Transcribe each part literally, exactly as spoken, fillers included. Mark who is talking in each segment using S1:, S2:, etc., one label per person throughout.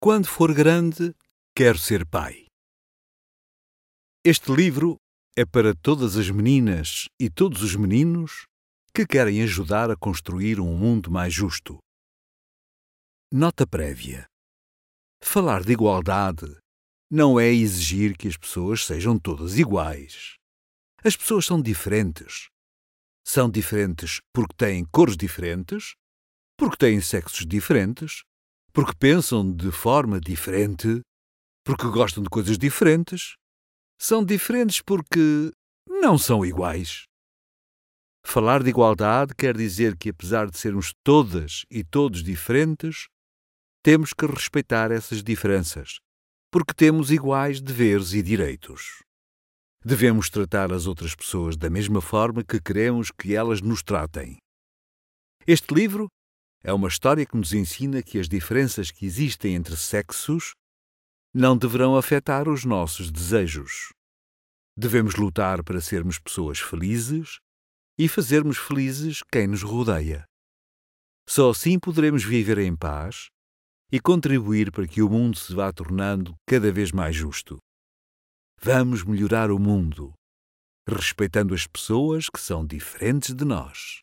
S1: Quando for grande, quero ser pai. Este livro é para todas as meninas e todos os meninos que querem ajudar a construir um mundo mais justo. Nota prévia. Falar de igualdade não é exigir que as pessoas sejam todas iguais. As pessoas são diferentes. São diferentes porque têm cores diferentes, porque têm sexos diferentes, porque pensam de forma diferente, porque gostam de coisas diferentes. São diferentes porque não são iguais. Falar de igualdade quer dizer que, apesar de sermos todas e todos diferentes, temos que respeitar essas diferenças, porque temos iguais deveres e direitos. Devemos tratar as outras pessoas da mesma forma que queremos que elas nos tratem. Este livro é uma história que nos ensina que as diferenças que existem entre sexos não deverão afetar os nossos desejos. Devemos lutar para sermos pessoas felizes e fazermos felizes quem nos rodeia. Só assim poderemos viver em paz e contribuir para que o mundo se vá tornando cada vez mais justo. Vamos melhorar o mundo, respeitando as pessoas que são diferentes de nós.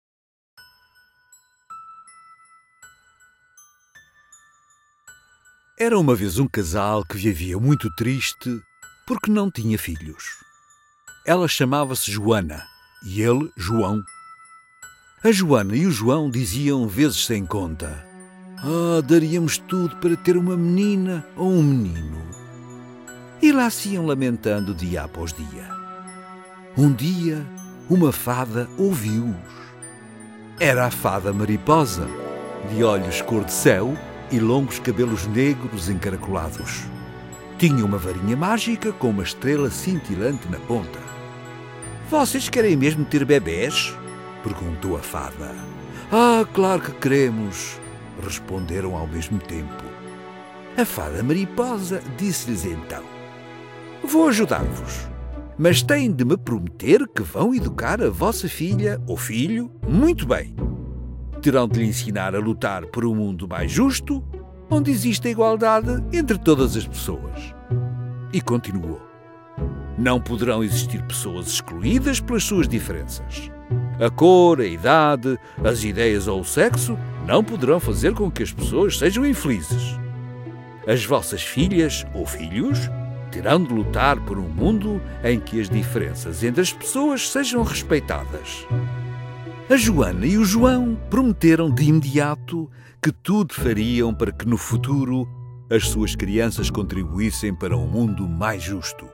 S1: Era uma vez um casal que vivia muito triste porque não tinha filhos. Ela chamava-se Joana e ele João. A Joana e o João diziam vezes sem conta: "Ah, daríamos tudo para ter uma menina ou um menino." E lá se iam lamentando dia após dia. Um dia, uma fada ouviu-os. Era a fada mariposa, de olhos cor de céu e longos cabelos negros encaracolados. Tinha uma varinha mágica com uma estrela cintilante na ponta. "Vocês querem mesmo ter bebés?" perguntou a fada. "Ah, claro que queremos!" responderam ao mesmo tempo. A fada mariposa disse-lhes então: "Vou ajudar-vos, mas têm de me prometer que vão educar a vossa filha ou filho muito bem. Terão de lhe ensinar a lutar por um mundo mais justo, onde existe a igualdade entre todas as pessoas." E continuou: "Não poderão existir pessoas excluídas pelas suas diferenças. A cor, a idade, as ideias ou o sexo não poderão fazer com que as pessoas sejam infelizes. As vossas filhas ou filhos terão de lutar por um mundo em que as diferenças entre as pessoas sejam respeitadas." A Joana e o João prometeram de imediato que tudo fariam para que no futuro as suas crianças contribuíssem para um mundo mais justo.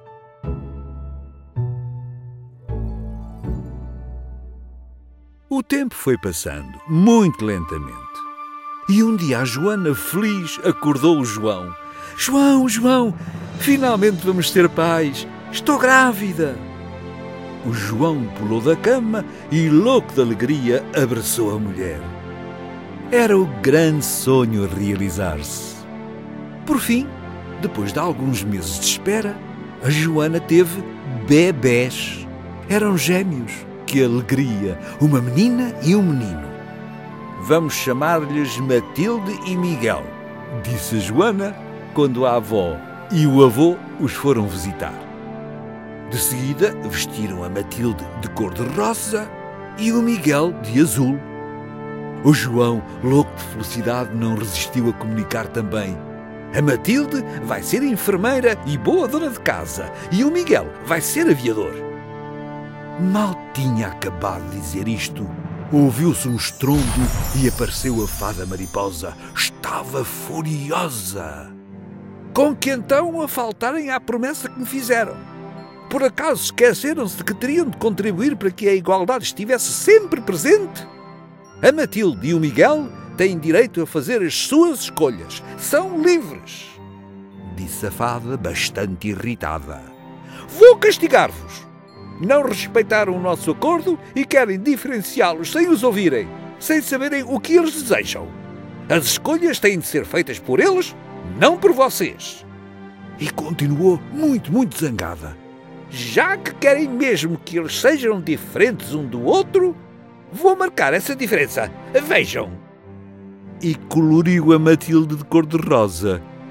S1: O tempo foi passando, muito lentamente. E um dia a Joana, feliz, acordou o João. "João, João, finalmente vamos ser pais. Estou grávida." O João pulou da cama e, louco de alegria, abraçou a mulher. Era o grande sonho a realizar-se. Por fim, depois de alguns meses de espera, a Joana teve bebés. Eram gêmeos. Que alegria! Uma menina e um menino. "Vamos chamar-lhes Matilde e Miguel", disse a Joana quando a avó e o avô os foram visitar. De seguida, vestiram a Matilde de cor-de-rosa e o Miguel de azul. O João, louco de felicidade, não resistiu a comunicar também: "A Matilde vai ser enfermeira e boa dona de casa, e o Miguel vai ser aviador." Mal tinha acabado de dizer isto, ouviu-se um estrondo e apareceu a fada mariposa. Estava furiosa. "Com que então a faltarem à promessa que me fizeram? Por acaso esqueceram-se de que teriam de contribuir para que a igualdade estivesse sempre presente? A Matilde e o Miguel têm direito a fazer as suas escolhas. São livres," disse a fada, bastante irritada. "Vou castigar-vos. Não respeitaram o nosso acordo e querem diferenciá-los sem os ouvirem, sem saberem o que eles desejam. As escolhas têm de ser feitas por eles, não por vocês." E continuou muito, muito zangada. "Já que querem mesmo que eles sejam diferentes um do outro, vou marcar essa diferença. Vejam." E coloriu a Matilde de cor-de-rosa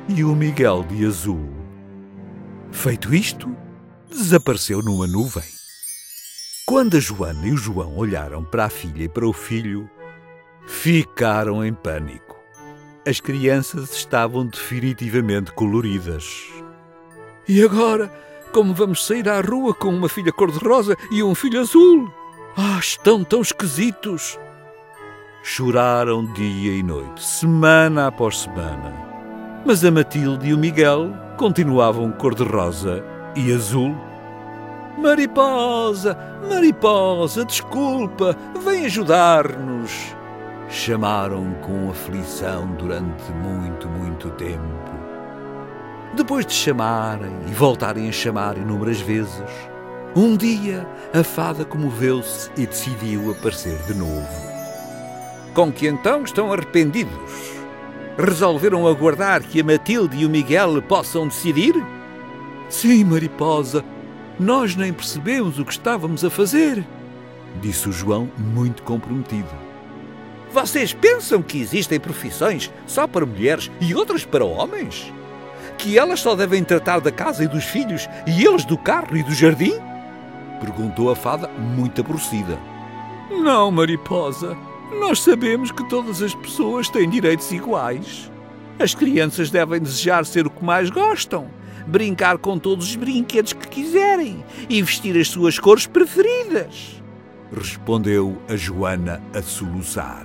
S1: e o Miguel de azul. Feito isto, desapareceu numa nuvem. Quando a Joana e o João olharam para a filha e para o filho, ficaram em pânico. As crianças estavam definitivamente coloridas. E agora, como vamos sair à rua com uma filha cor-de-rosa e um filho azul? Ah, estão tão esquisitos! Choraram dia e noite, semana após semana. Mas a Matilde e o Miguel continuavam cor-de-rosa e azul. Mariposa, Mariposa, desculpa, vem ajudar-nos! Chamaram com aflição durante muito, muito tempo. Depois de chamarem e voltarem a chamar inúmeras vezes, um dia a fada comoveu-se e decidiu aparecer de novo. Com que então estão arrependidos? Resolveram aguardar que a Matilde e o Miguel possam decidir? Sim, Mariposa, nós nem percebemos o que estávamos a fazer, disse o João, muito comprometido. Vocês pensam que existem profissões só para mulheres e outras para homens? Que elas só devem tratar da casa e dos filhos e eles do carro e do jardim? Perguntou a fada, muito aborrecida. Não, Mariposa. Nós sabemos que todas as pessoas têm direitos iguais. As crianças devem desejar ser o que mais gostam, brincar com todos os brinquedos que quiserem e vestir as suas cores preferidas, respondeu a Joana a soluçar.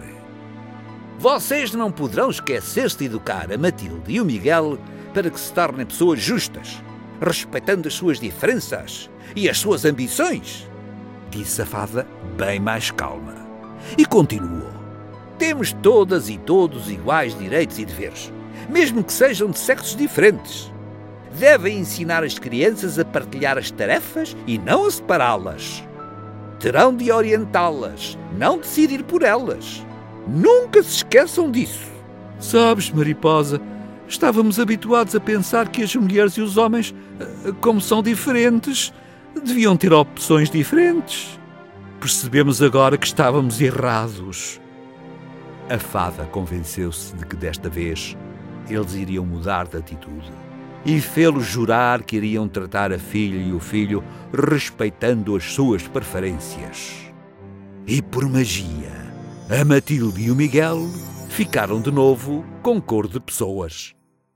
S1: Vocês não poderão esquecer-se de educar a Matilde e o Miguel para que se tornem pessoas justas, respeitando as suas diferenças e as suas ambições, disse a fada bem mais calma. E continuou. Temos todas e todos iguais direitos e deveres, mesmo que sejam de sexos diferentes. Devem ensinar as crianças a partilhar as tarefas e não a separá-las. Terão de orientá-las, não decidir por elas. Nunca se esqueçam disso. Sabes, Mariposa, estávamos habituados a pensar que as mulheres e os homens, como são diferentes, deviam ter opções diferentes. Percebemos agora que estávamos errados. A fada convenceu-se de que desta vez eles iriam mudar de atitude e fê-los jurar que iriam tratar a filha e o filho respeitando as suas preferências. E por magia, a Matilde e o Miguel ficaram de novo com cor de pessoas.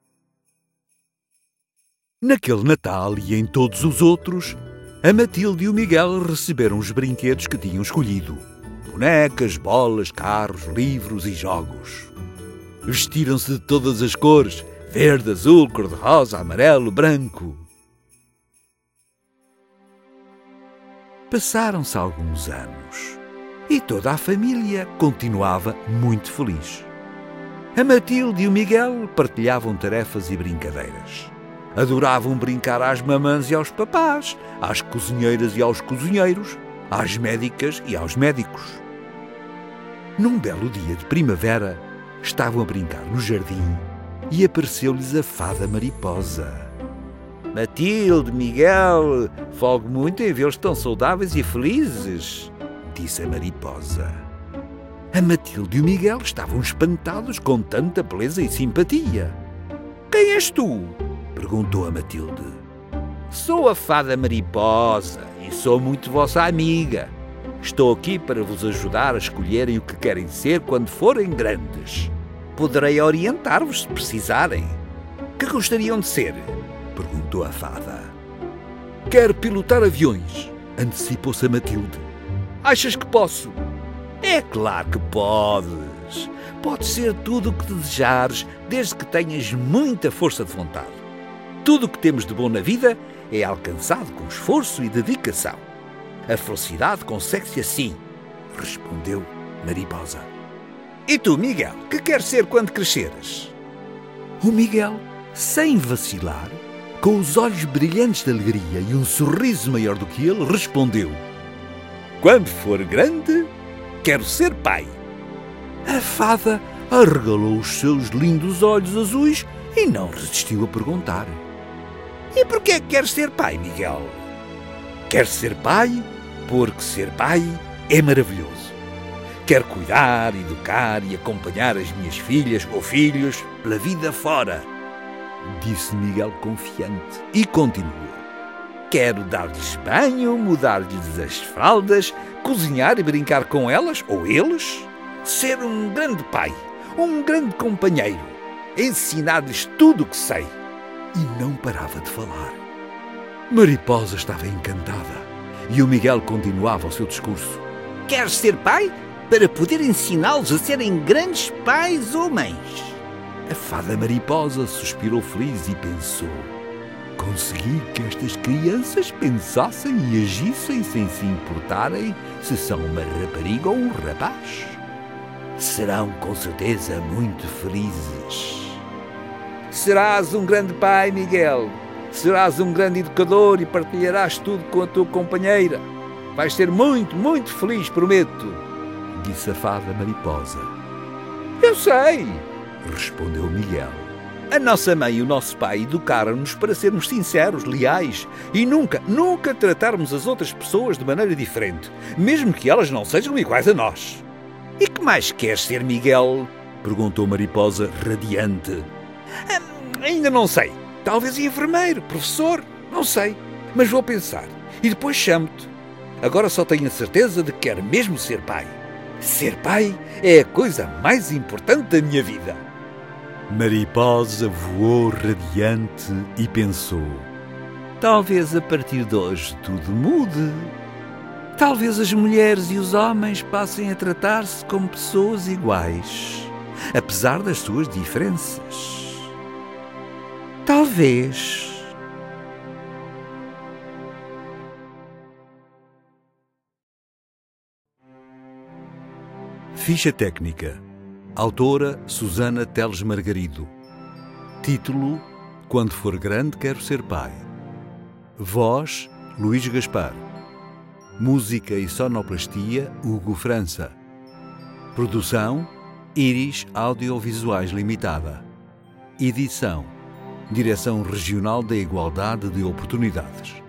S1: Naquele Natal e em todos os outros, a Matilde e o Miguel receberam os brinquedos que tinham escolhido. Bonecas, bolas, carros, livros e jogos. Vestiram-se de todas as cores, verde, azul, cor-de-rosa, amarelo, branco. Passaram-se alguns anos e toda a família continuava muito feliz. A Matilde e o Miguel partilhavam tarefas e brincadeiras. Adoravam brincar às mamãs e aos papás, às cozinheiras e aos cozinheiros, às médicas e aos médicos. Num belo dia de primavera, estavam a brincar no jardim e apareceu-lhes a fada Mariposa. Matilde, Miguel, folgo muito em vê-los tão saudáveis e felizes, disse a Mariposa. A Matilde e o Miguel estavam espantados com tanta beleza e simpatia. Quem és tu? Perguntou a Matilde. Sou a fada Mariposa e sou muito vossa amiga. Estou aqui para vos ajudar a escolherem o que querem ser quando forem grandes. Poderei orientar-vos se precisarem. Que gostariam de ser? Perguntou a fada. Quero pilotar aviões, antecipou-se a Matilde. Achas que posso? É claro que podes. Podes ser tudo o que desejares, desde que tenhas muita força de vontade. Tudo o que temos de bom na vida é alcançado com esforço e dedicação. A felicidade consegue-se assim, respondeu Mariposa. E tu, Miguel, que queres ser quando cresceres? O Miguel, sem vacilar, com os olhos brilhantes de alegria e um sorriso maior do que ele, respondeu: quando for grande, quero ser pai. A fada arregalou os seus lindos olhos azuis e não resistiu a perguntar: e por que queres ser pai, Miguel? Quero ser pai porque ser pai é maravilhoso. Quero cuidar, educar e acompanhar as minhas filhas ou filhos pela vida fora. disse Miguel confiante e continuou. Quero dar-lhes banho, mudar-lhes as fraldas, cozinhar e brincar com elas, ou eles, ser um grande pai, um grande companheiro, ensinar-lhes tudo o que sei. E não parava de falar. Mariposa estava encantada e o Miguel continuava o seu discurso.
S2: Queres ser pai? Para poder ensiná-los a serem grandes pais ou mães.
S1: A fada Mariposa suspirou feliz e pensou. Consegui que estas crianças pensassem e agissem sem se importarem se são uma rapariga ou um rapaz. Serão com certeza muito felizes. Serás um grande pai, Miguel. Serás um grande educador e partilharás tudo com a tua companheira. Vais ser muito, muito feliz, prometo, disse a fada Mariposa. Eu sei, respondeu Miguel. A nossa mãe e o nosso pai educaram-nos para sermos sinceros, leais e nunca, nunca tratarmos as outras pessoas de maneira diferente, mesmo que elas não sejam iguais a nós. E que mais queres ser, Miguel? Perguntou Mariposa, radiante. Hum, ainda não sei. Talvez enfermeiro, professor, não sei. Mas vou pensar e depois chamo-te. Agora só tenho a certeza de que quero mesmo ser pai. Ser pai é a coisa mais importante da minha vida. Mariposa voou radiante e pensou. Talvez a partir de hoje tudo mude. Talvez as mulheres e os homens passem a tratar-se como pessoas iguais, apesar das suas diferenças. Talvez. Ficha técnica. Autora Susana Teles Margarido. Título: Quando for grande quero ser pai. Voz: Luís Gaspar. Música e sonoplastia: Hugo França. Produção: Iris Audiovisuais Limitada. Edição: Direção Regional da Igualdade de Oportunidades.